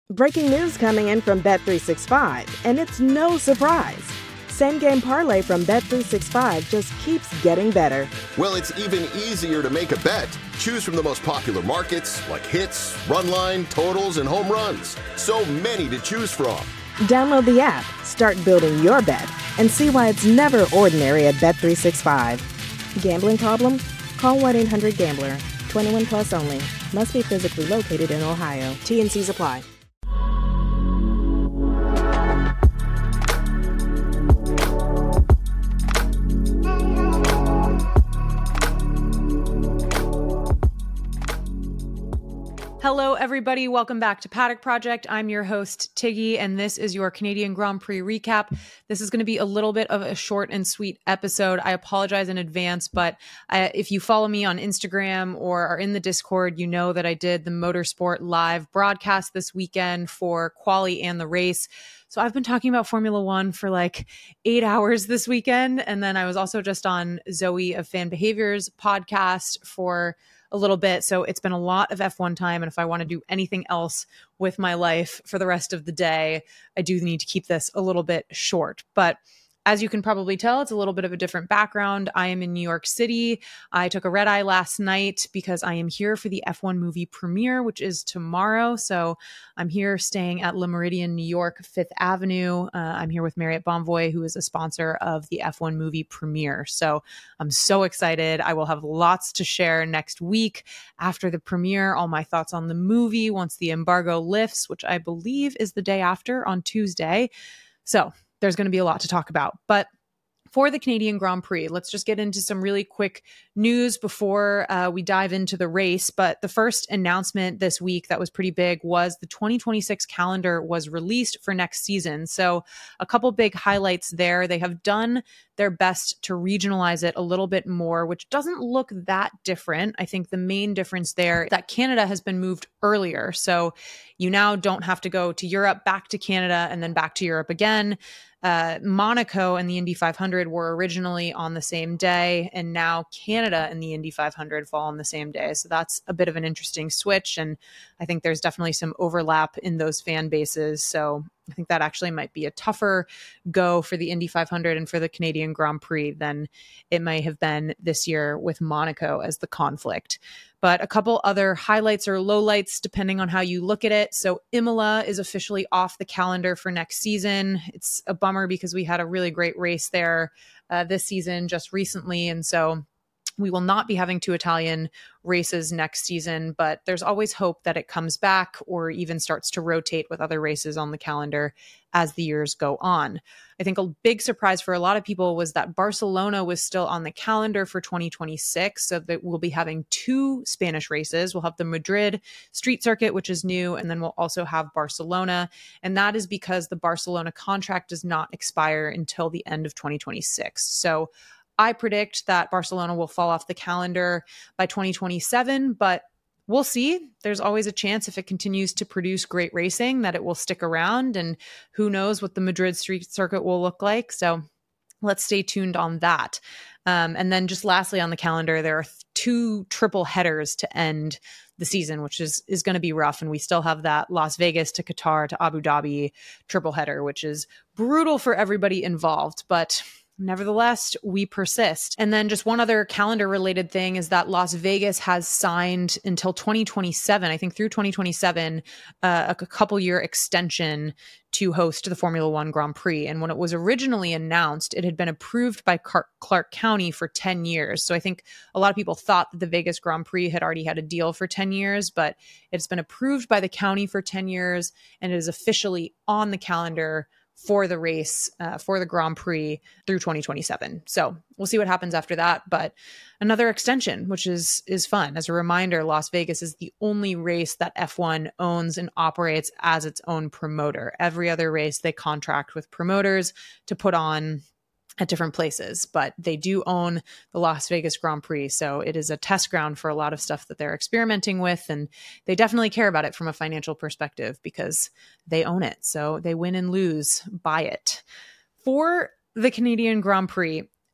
Breaking news coming in from Bet365, and it's no surprise. Same Game Parlay from Bet365 just keeps getting better. Well, it's even easier to make a bet. Choose from the most popular markets like hits, run line, totals, and home runs. So many to choose from. Download the app, start building your bet, and see why it's never ordinary at Bet365. Gambling problem? Call 1-800-GAMBLER. 21 plus only. Must be physically located in Ohio. T&Cs apply. Hello, everybody. Welcome back to Paddock Project. I'm your host, Tiggy, and this is your Canadian Grand Prix recap. This is going to be a little bit of a short and sweet episode. I apologize in advance, but if you follow me on Instagram or are in the Discord, you know that I did the Motorsport live broadcast this weekend for Quali and the race. So I've been talking about Formula One for like 8 hours this weekend. And then I was also just on Zoe of Fan Behaviors podcast for a little bit. So it's been a lot of F1 time. And if I want to do anything else with my life for the rest of the day, I do need to keep this a little bit short. But as you can probably tell, it's a little bit of a different background. I am in New York City. I took a red eye last night because I am here for the F1 movie premiere, which is tomorrow. So I'm here staying at Le Méridien, New York, 5th Avenue. I'm here with Marriott Bonvoy, who is a sponsor of the F1 movie premiere. So I'm so excited. I will have lots to share next week after the premiere, all my thoughts on the movie once the embargo lifts, which I believe is the day after on Tuesday. So there's going to be a lot to talk about. But for the Canadian Grand Prix, let's just get into some really quick news before we dive into the race. But the first announcement this week that was pretty big was the 2026 calendar was released for next season. So a couple big highlights there. They have done their best to regionalize it a little bit more, which doesn't look that different. I think the main difference there is that Canada has been moved earlier. So you now don't have to go to Europe, back to Canada, and then back to Europe again. Monaco and the Indy 500 were originally on the same day, and now Canada and the Indy 500 fall on the same day. So that's a bit of an interesting switch, and I think there's definitely some overlap in those fan bases. So I think that actually might be a tougher go for the Indy 500 and for the Canadian Grand Prix than it might have been this year with Monaco as the conflict. But a couple other highlights or lowlights, depending on how you look at it. So Imola is officially off the calendar for next season. It's a bummer because we had a really great race there this season just recently. And so we will not be having 2 Italian races next season, but there's always hope that it comes back or even starts to rotate with other races on the calendar as the years go on. I think a big surprise for a lot of people was that Barcelona was still on the calendar for 2026. So that we'll be having 2 Spanish races. We'll have the Madrid street circuit, which is new, and then we'll also have Barcelona. And that is because the Barcelona contract does not expire until the end of 2026. So I predict that Barcelona will fall off the calendar by 2027, but we'll see. There's always a chance if it continues to produce great racing that it will stick around, and who knows what the Madrid street circuit will look like. So let's stay tuned on that. And then just lastly on the calendar, there are 2 triple headers to end the season, which is going to be rough. And we still have that Las Vegas to Qatar to Abu Dhabi triple header, which is brutal for everybody involved. But nevertheless, we persist. And then just one other calendar related thing is that Las Vegas has signed until 2027, I think through 2027, a couple year extension to host the Formula One Grand Prix. And when it was originally announced, it had been approved by Clark County for 10 years. So I think a lot of people thought that the Vegas Grand Prix had already had a deal for 10 years, but it's been approved by the county for 10 years and it is officially on the calendar for the race, for the Grand Prix through 2027. So we'll see what happens after that. But another extension, which is fun. As a reminder, Las Vegas is the only race that F1 owns and operates as its own promoter. Every other race, they contract with promoters to put on at different places, but they do own the Las Vegas Grand Prix. So it is a test ground for a lot of stuff that they're experimenting with. And they definitely care about it from a financial perspective because they own it. So they win and lose by it. For the Canadian Grand Prix,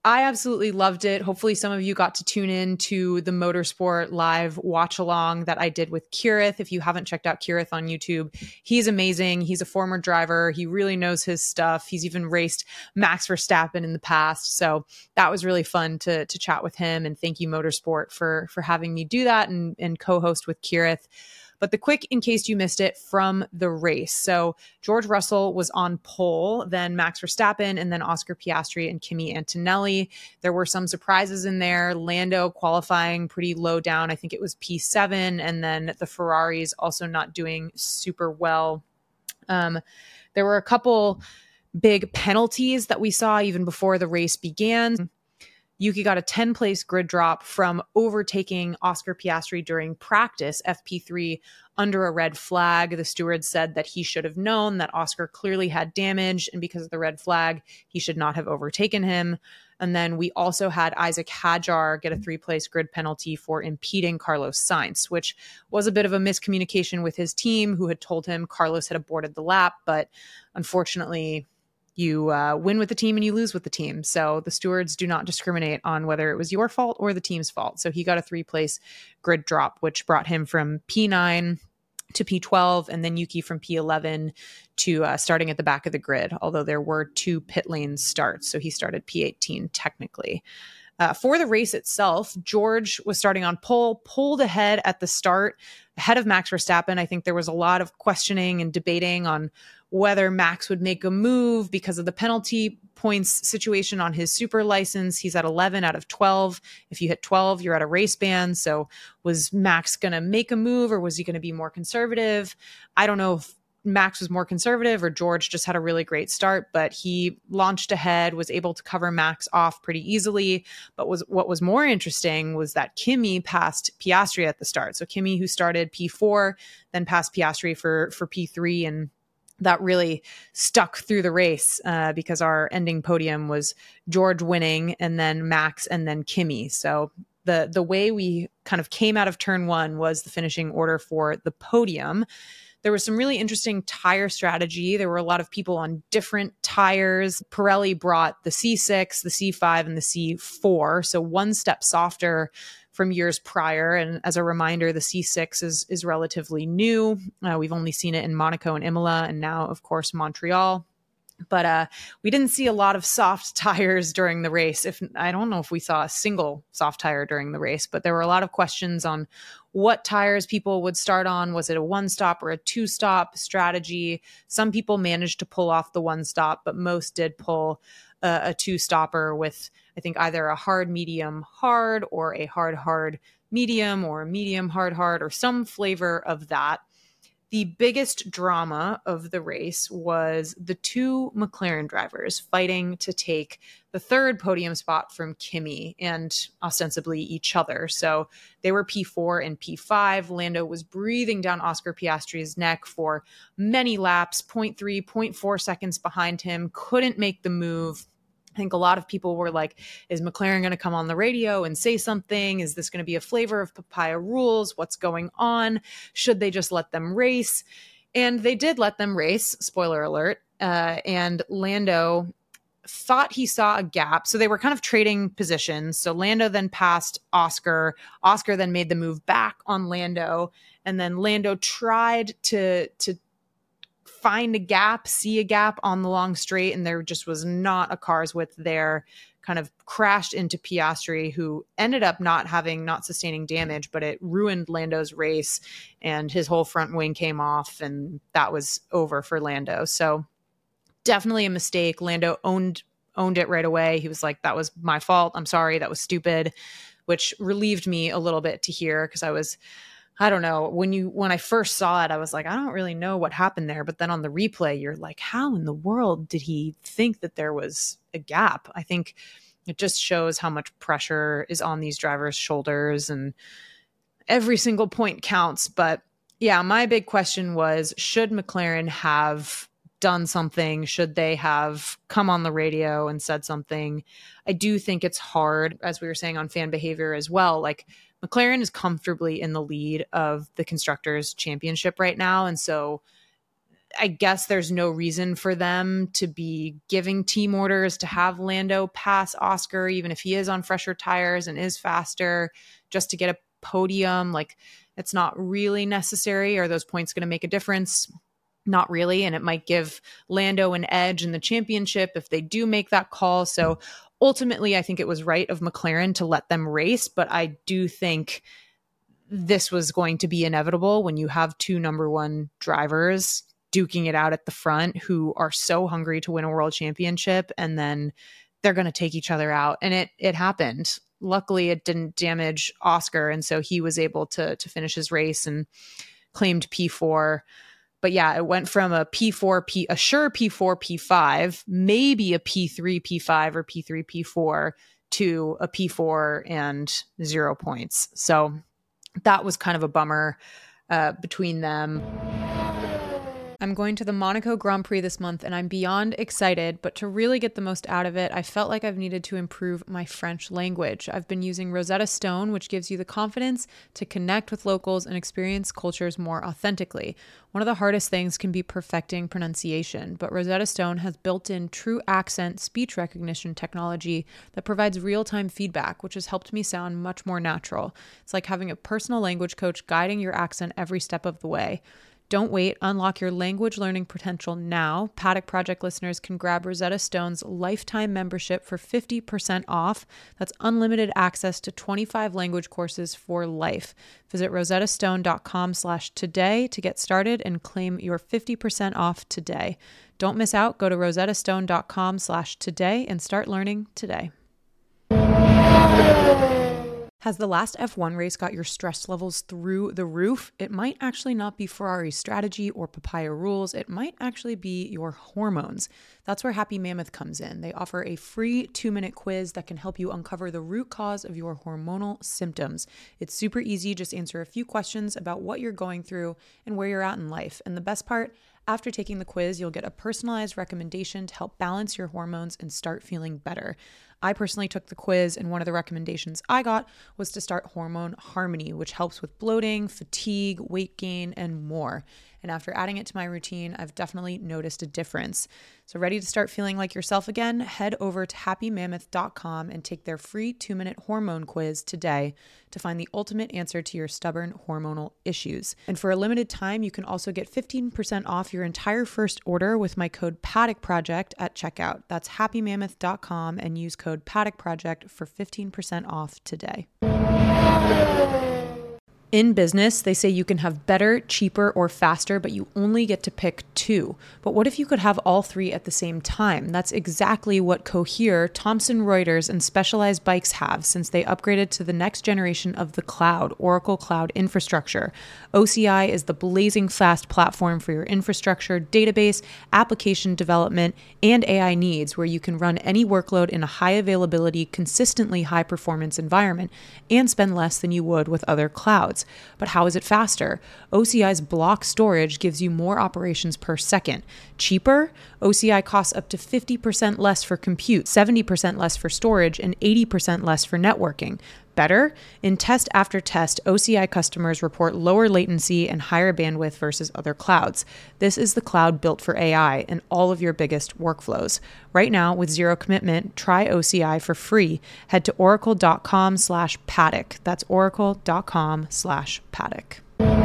I absolutely loved it. Hopefully some of you got to tune in to the Motorsport live watch along that I did with Kirith. If you haven't checked out Kirith on YouTube, he's amazing. He's a former driver. He really knows his stuff. He's even raced Max Verstappen in the past. So that was really fun to chat with him. And thank you, Motorsport, for having me do that and co-host with Kirith. But the quick, in case you missed it, from the race. So George Russell was on pole, then Max Verstappen, and then Oscar Piastri and Kimi Antonelli. There were some surprises in there. Lando qualifying pretty low down. I think it was P7. And then the Ferraris also not doing super well. There were a couple big penalties that we saw even before the race began. Yuki got a 10-place grid drop from overtaking Oscar Piastri during practice, FP3, under a red flag. The steward said that he should have known that Oscar clearly had damage, and because of the red flag, he should not have overtaken him. And then we also had Isaac Hadjar get a 3-place grid penalty for impeding Carlos Sainz, which was a bit of a miscommunication with his team, who had told him Carlos had aborted the lap, but unfortunately you win with the team and you lose with the team. So the stewards do not discriminate on whether it was your fault or the team's fault. So he got a 3-place grid drop, which brought him from P9 to P12, and then Yuki from P11 to starting at the back of the grid, although there were 2 pit lane starts. So he started P18 technically. For the race itself, George was starting on pole, pulled ahead at the start, ahead of Max Verstappen. I think there was a lot of questioning and debating on whether Max would make a move because of the penalty points situation on his super license. He's at 11 out of 12. If you hit 12, you're at a race ban. So was Max going to make a move, or was he going to be more conservative? I don't know if Max was more conservative or George just had a really great start, but he launched ahead, was able to cover Max off pretty easily. But what was more interesting was that Kimi passed Piastri at the start. So Kimi, who started P4, then passed Piastri for P3, and that really stuck through the race because our ending podium was George winning and then Max and then Kimi. So the way we kind of came out of turn 1 was the finishing order for the podium. There was some really interesting tire strategy. There were a lot of people on different tires. Pirelli brought the C6, the C5, and the C4, so one step softer from years prior. And as a reminder, the C6 is relatively new. We've only seen it in Monaco and Imola, and now, of course, Montreal. But we didn't see a lot of soft tires during the race. I don't know if we saw a single soft tire during the race, but there were a lot of questions on what tires people would start on. Was it a 1-stop or a 2-stop strategy? Some people managed to pull off the 1-stop, but most did pull a 2-stopper with, I think, either a hard, medium, hard, or a hard, hard, medium, or a medium, hard, hard, or some flavor of that. The biggest drama of the race was the 2 McLaren drivers fighting to take the 3rd podium spot from Kimi and ostensibly each other. So they were P4 and P5. Lando was breathing down Oscar Piastri's neck for many laps, 0.3, 0.4 seconds behind him, couldn't make the move. I think a lot of people were like, is McLaren going to come on the radio and say something? Is this going to be a flavor of papaya rules? What's going on? Should they just let them race? And they did let them race, spoiler alert. And Lando thought he saw a gap. So they were kind of trading positions. So Lando then passed Oscar. Oscar then made the move back on Lando. And then Lando tried to find a gap, see a gap on the long straight, and there just was not a car's width there. Kind of crashed into Piastri, who ended up not sustaining damage, but it ruined Lando's race, and his whole front wing came off, and that was over for Lando. So definitely a mistake. Lando owned it right away. He was like, that was my fault. I'm sorry. That was stupid, which relieved me a little bit to hear, because I don't know, when I first saw it, I was like, I don't really know what happened there. But then on the replay, you're like, how in the world did he think that there was a gap? I think it just shows how much pressure is on these drivers' shoulders, and every single point counts. But yeah, my big question was, should McLaren have done something? Should they have come on the radio and said something? I do think it's hard, as we were saying on fan behavior as well. Like, McLaren is comfortably in the lead of the Constructors' Championship right now. And so I guess there's no reason for them to be giving team orders to have Lando pass Oscar, even if he is on fresher tires and is faster, just to get a podium. Like, it's not really necessary. Are those points going to make a difference? Not really. And it might give Lando an edge in the championship if they do make that call. So ultimately, I think it was right of McLaren to let them race. But I do think this was going to be inevitable when you have two number one drivers duking it out at the front who are so hungry to win a world championship, and then they're going to take each other out. And it happened. Luckily, it didn't damage Oscar, and so he was able to finish his race and claimed P4. But yeah, it went from a P4, a sure P4, P5, maybe a P3, P5 or P3, P4 to a P4 and 0 points. So that was kind of a bummer between them. I'm going to the Monaco Grand Prix this month and I'm beyond excited, but to really get the most out of it, I felt like I've needed to improve my French language. I've been using Rosetta Stone, which gives you the confidence to connect with locals and experience cultures more authentically. One of the hardest things can be perfecting pronunciation, but Rosetta Stone has built-in true accent speech recognition technology that provides real-time feedback, which has helped me sound much more natural. It's like having a personal language coach guiding your accent every step of the way. Don't wait. Unlock your language learning potential now. Paddock Project listeners can grab Rosetta Stone's lifetime membership for 50% off. That's unlimited access to 25 language courses for life. Visit rosettastone.com/today to get started and claim your 50% off today. Don't miss out. Go to rosettastone.com/today and start learning today. Has the last F1 race got your stress levels through the roof? It might actually not be Ferrari's strategy or papaya rules. It might actually be your hormones. That's where Happy Mammoth comes in. They offer a free 2-minute quiz that can help you uncover the root cause of your hormonal symptoms. It's super easy. Just answer a few questions about what you're going through and where you're at in life. And the best part, after taking the quiz, you'll get a personalized recommendation to help balance your hormones and start feeling better. I personally took the quiz, and one of the recommendations I got was to start Hormone Harmony, which helps with bloating, fatigue, weight gain, and more. And after adding it to my routine, I've definitely noticed a difference. So ready to start feeling like yourself again? Head over to happymammoth.com and take their free 2-minute hormone quiz today to find the ultimate answer to your stubborn hormonal issues. And for a limited time, you can also get 15% off your entire first order with my code Paddock Project at checkout. That's happymammoth.com and use code Paddock Project for 15% off today. In business, they say you can have better, cheaper, or faster, but you only get to pick two. But what if you could have all three at the same time? That's exactly what Cohere, Thomson Reuters, and Specialized Bikes have since they upgraded to the next generation of the cloud, Oracle Cloud Infrastructure. OCI is the blazing fast platform for your infrastructure, database, application development, and AI needs, where you can run any workload in a high availability, consistently high performance environment and spend less than you would with other clouds. But how is it faster? OCI's block storage gives you more operations per second. Cheaper? OCI costs up to 50% less for compute, 70% less for storage, and 80% less for networking. Better? In test after test, OCI customers report lower latency and higher bandwidth versus other clouds. This is the cloud built for AI and all of your biggest workflows. Right now, with zero commitment, try OCI for free. Head to oracle.com/paddock. That's oracle.com/paddock.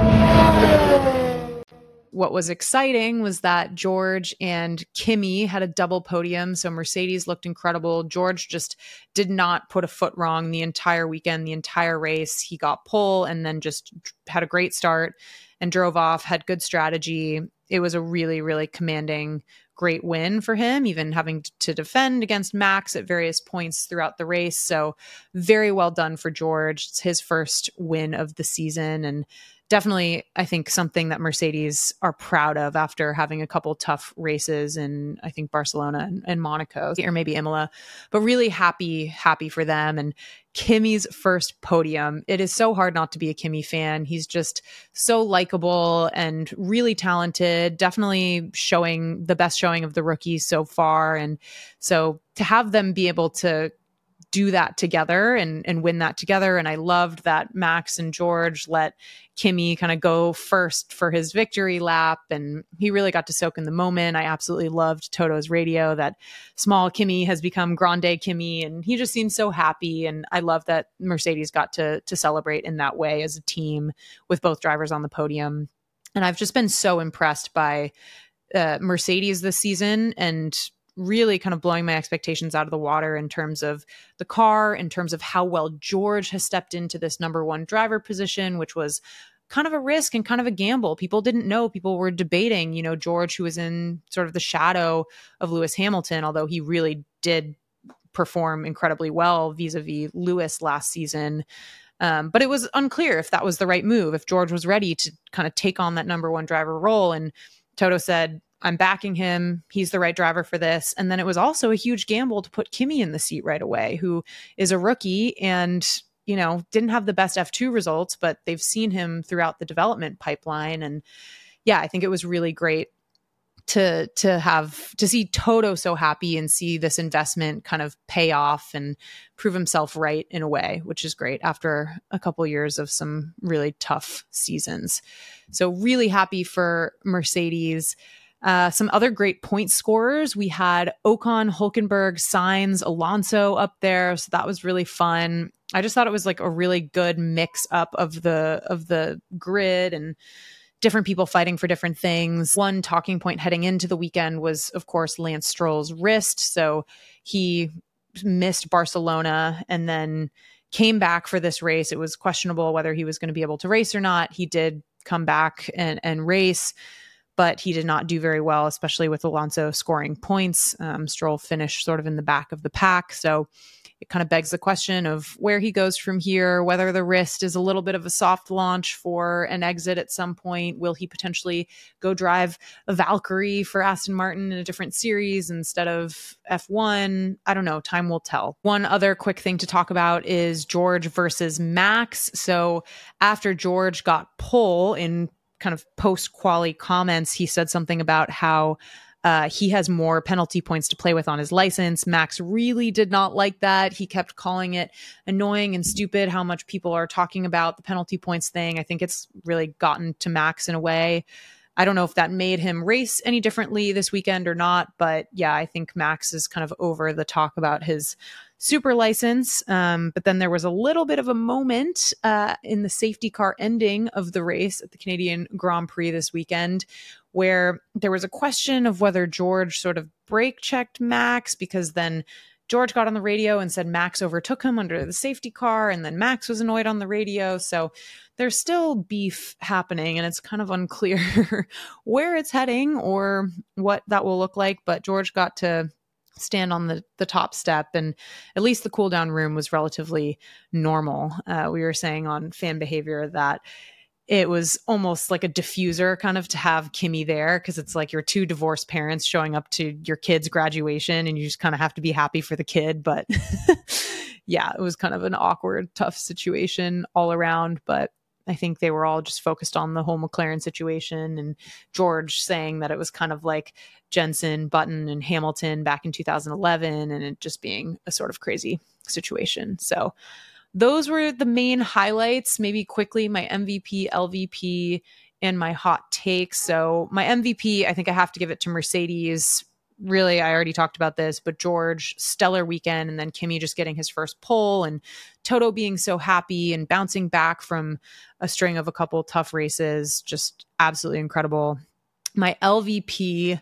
What was exciting was that George and Kimi had a double podium. So Mercedes looked incredible. George just did not put a foot wrong the entire weekend, the entire race. He got pole and then just had a great start and drove off, had good strategy. It was a really, really commanding, great win for him, even having to defend against Max at various points throughout the race. So very well done for George. It's his first win of the season, and definitely, I think, something that Mercedes are proud of after having a couple tough races in, I think, Barcelona and Monaco, or maybe Imola, but really happy for them. And Kimi's first podium. It is so hard not to be a Kimi fan. He's just so likable and really talented, definitely showing the best showing of the rookies so far. And so to have them be able to do that together and win that together. And I loved that Max and George let Kimi kind of go first for his victory lap, and he really got to soak in the moment. I absolutely loved Toto's radio that small Kimi has become grande Kimi, and he just seemed so happy. And I love that Mercedes got to celebrate in that way as a team with both drivers on the podium. And I've just been so impressed by Mercedes this season, and really kind of blowing my expectations out of the water in terms of the car, in terms of how well George has stepped into this number one driver position, which was kind of a risk and kind of a gamble. People didn't know. People were debating, George, who was in sort of the shadow of Lewis Hamilton, although he really did perform incredibly well vis-a-vis Lewis last season. But it was unclear if that was the right move, if George was ready to kind of take on that number one driver role. And Toto said, I'm backing him. He's the right driver for this. And then it was also a huge gamble to put Kimi in the seat right away, who is a rookie and, didn't have the best F2 results, but they've seen him throughout the development pipeline. And yeah, I think it was really great to see Toto so happy and see this investment kind of pay off and prove himself right in a way, which is great after a couple of years of some really tough seasons. So really happy for Mercedes. Some other great point scorers. We had Ocon, Hülkenberg, Sainz, Alonso up there. So that was really fun. I just thought it was like a really good mix up of the grid and different people fighting for different things. One talking point heading into the weekend was, of course, Lance Stroll's wrist. So he missed Barcelona and then came back for this race. It was questionable whether he was going to be able to race or not. He did come back and race, but he did not do very well, especially with Alonso scoring points. Stroll finished sort of in the back of the pack. So it kind of begs the question of where he goes from here, whether the wrist is a little bit of a soft launch for an exit at some point. Will he potentially go drive a Valkyrie for Aston Martin in a different series instead of F1? I don't know. Time will tell. One other quick thing to talk about is George versus Max. So after George got pole in kind of post-quali comments, he said something about how he has more penalty points to play with on his license. Max really did not like that. He kept calling it annoying and stupid how much people are talking about the penalty points thing. I think it's really gotten to Max in a way. I don't know if that made him race any differently this weekend or not, but yeah, I think Max is kind of over the talk about his super license. But then there was a little bit of a moment in the safety car ending of the race at the Canadian Grand Prix this weekend where there was a question of whether George sort of brake checked Max, because then George got on the radio and said Max overtook him under the safety car, and then Max was annoyed on the radio. So there's still beef happening, and it's kind of unclear where it's heading or what that will look like. But George got to stand on the top step, and at least the cool down room was relatively normal. We were saying on fan behavior that it was almost like a diffuser kind of to have Kimi there, because it's like your two divorced parents showing up to your kid's graduation and you just kind of have to be happy for the kid. But yeah, it was kind of an awkward, tough situation all around. But I think they were all just focused on the whole McLaren situation, and George saying that it was kind of like Jensen, Button, and Hamilton back in 2011, and it just being a sort of crazy situation. So those were the main highlights. Maybe quickly, my MVP, LVP, and my hot takes. So my MVP, I think I have to give it to Mercedes. Really, I already talked about this, but George, stellar weekend, and then Kimi just getting his first pole, and Toto being so happy and bouncing back from a string of a couple tough races, just absolutely incredible. My LVP,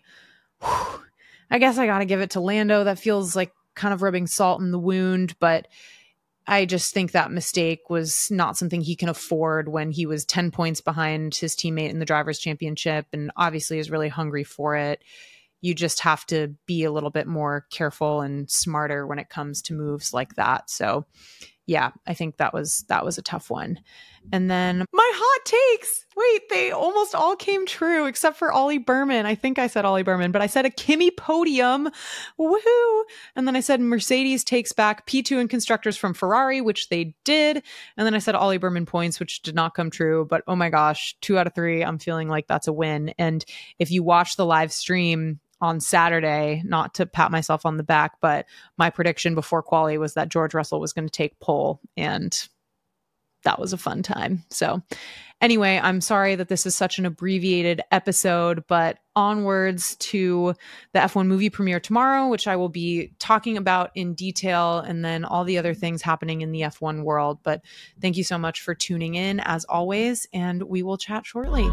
I guess I got to give it to Lando. That feels like kind of rubbing salt in the wound, but I just think that mistake was not something he can afford when he was 10 points behind his teammate in the Drivers' Championship and obviously is really hungry for it. You just have to be a little bit more careful and smarter when it comes to moves like that. So yeah, I think that was a tough one. And then my hot takes. Wait, they almost all came true except for Ollie Berman. I think I said Ollie Berman, but I said a Kimi podium. Woohoo. And then I said Mercedes takes back P2 in constructors from Ferrari, which they did. And then I said Ollie Berman points, which did not come true. But oh my gosh, 2 out of 3. I'm feeling like that's a win. And if you watch the live stream on Saturday, not to pat myself on the back, but my prediction before quali was that George Russell was going to take pole, and that was a fun time. So anyway, I'm sorry that this is such an abbreviated episode, but onwards to the F1 movie premiere tomorrow, which I will be talking about in detail, and then all the other things happening in the F1 world. But thank you so much for tuning in, as always, and we will chat shortly.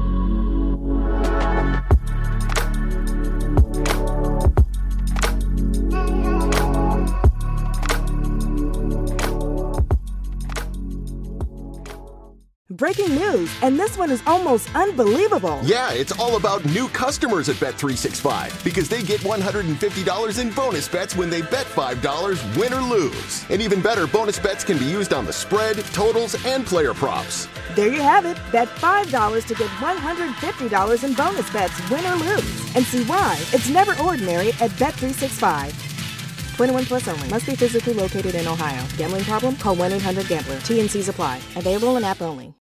Breaking news, and this one is almost unbelievable. Yeah, it's all about new customers at Bet365 because they get $150 in bonus bets when they bet $5, win or lose. And even better, bonus bets can be used on the spread, totals, and player props. There you have it. Bet $5 to get $150 in bonus bets, win or lose. And see why it's never ordinary at Bet365. 21 plus only. Must be physically located in Ohio. Gambling problem? Call 1-800-GAMBLER. T&Cs apply. Available in app only.